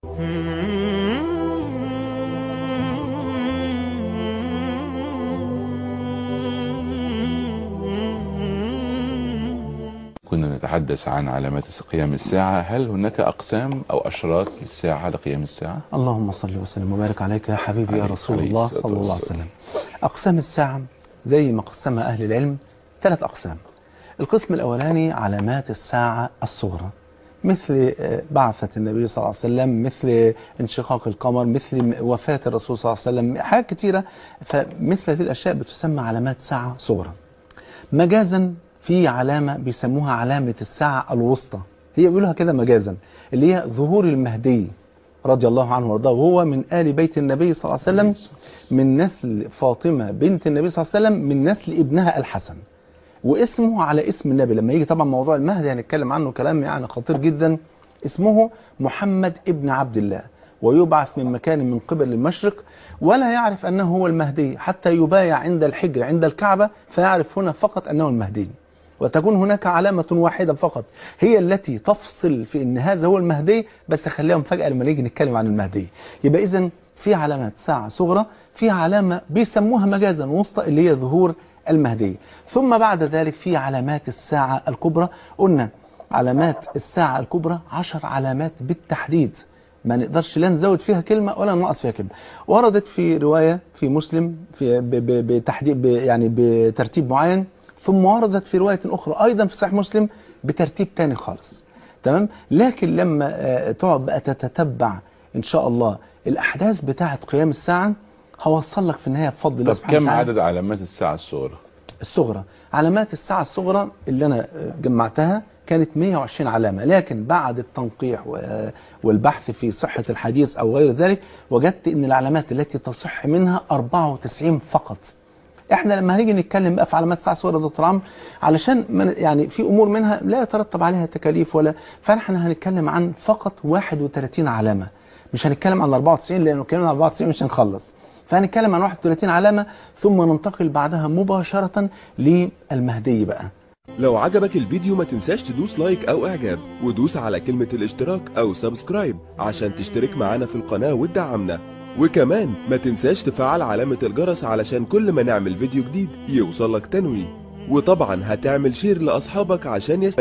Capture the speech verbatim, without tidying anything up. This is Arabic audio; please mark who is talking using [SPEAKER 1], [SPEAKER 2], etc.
[SPEAKER 1] كنا نتحدث عن علامات قيام الساعة. هل هناك أقسام أو أشراط للساعة لقيام الساعة؟
[SPEAKER 2] اللهم صل وسلم وبارك عليك يا حبيبي يا رسول
[SPEAKER 1] عليه
[SPEAKER 2] الله
[SPEAKER 1] الصلاة
[SPEAKER 2] صلى الله عليه
[SPEAKER 1] والسلام.
[SPEAKER 2] وسلم. أقسام الساعة زي ما قسمها أهل العلم ثلاث أقسام. القسم الأولاني علامات الساعة الصغرى، مثل بعثة النبي صلى الله عليه وسلم، مثل انشقاق القمر، مثل وفاة الرسول صلى الله عليه وسلم، حاجات كتيرة. فمثل هذه الأشياء بتسمى علامات ساعة صغرى. مجازا في علامة بيسموها علامة الساعة الوسطى، هي بيقولها كده مجازا، اللي هي ظهور المهدي رضي الله عنه وارضاه، وهو من آل بيت النبي صلى الله عليه وسلم، من نسل فاطمة بنت النبي صلى الله عليه وسلم، من نسل ابنها الحسن، واسمه على اسم النبي. لما يجي طبعا موضوع المهدي هنتكلم عنه كلام يعني خطير جدا. اسمه محمد ابن عبد الله، ويبعث من مكان من قبل المشرق، ولا يعرف أنه هو المهدي حتى يبايع عند الحجر عند الكعبة، فيعرف هنا فقط أنه المهدي. وتكون هناك علامة واحدة فقط هي التي تفصل في أن هذا هو المهدي، بس خليهم فجأة لما نيجي نتكلم عن المهدي. يبقى إذن في علامات ساعة صغرى، في علامة بيسموها مجازا وسطى اللي هي ظهور المهدي. ثم بعد ذلك في علامات الساعة الكبرى. قلنا علامات الساعة الكبرى عشر علامات بالتحديد، ما نقدرش لا نزود فيها كلمة ولا ننقص فيها كلمة. وردت في رواية في مسلم في بتحديد يعني بترتيب معين، ثم وردت في رواية أخرى أيضا في صحيح مسلم بترتيب تاني خالص. تمام. لكن لما تقعد بقى تتتبع إن شاء الله الأحداث بتاعة قيام الساعة، هوصل لك في النهاية بفضل الله سبحانه
[SPEAKER 1] طب كم
[SPEAKER 2] وتعالى.
[SPEAKER 1] عدد علامات الساعة الصغرى؟
[SPEAKER 2] الصغرى علامات الساعة الصغرى اللي أنا جمعتها كانت مئة وعشرين علامة، لكن بعد التنقيح والبحث في صحة الحديث أو غير ذلك وجدت أن العلامات التي تصح منها أربعة وتسعين فقط. احنا لما هنيجي نتكلم بقى في علامات الساعة الصغرى يا دكتور عمرو، علشان من يعني في امور منها لا يترتب عليها تكاليف ولا، فاحنا هنتكلم عن فقط واحد وثلاثين علامة، مش هنتكلم عن أربعة وتسعين لانه كلمة أربعة وتسعين مش هنخلص. فهنتكلم عن واحد وثلاثين علامة، ثم ننتقل بعدها مباشرة للمهدي بقى.
[SPEAKER 3] لو عجبك الفيديو ما تنساش تدوس لايك او اعجاب، ودوس على كلمة الاشتراك او سبسكرايب عشان تشترك معانا في القناة وتدعمنا. وكمان ما تنساش تفعل علامة الجرس علشان كل ما نعمل فيديو جديد يوصلك تنويه، وطبعا هتعمل شير لاصحابك عشان يست...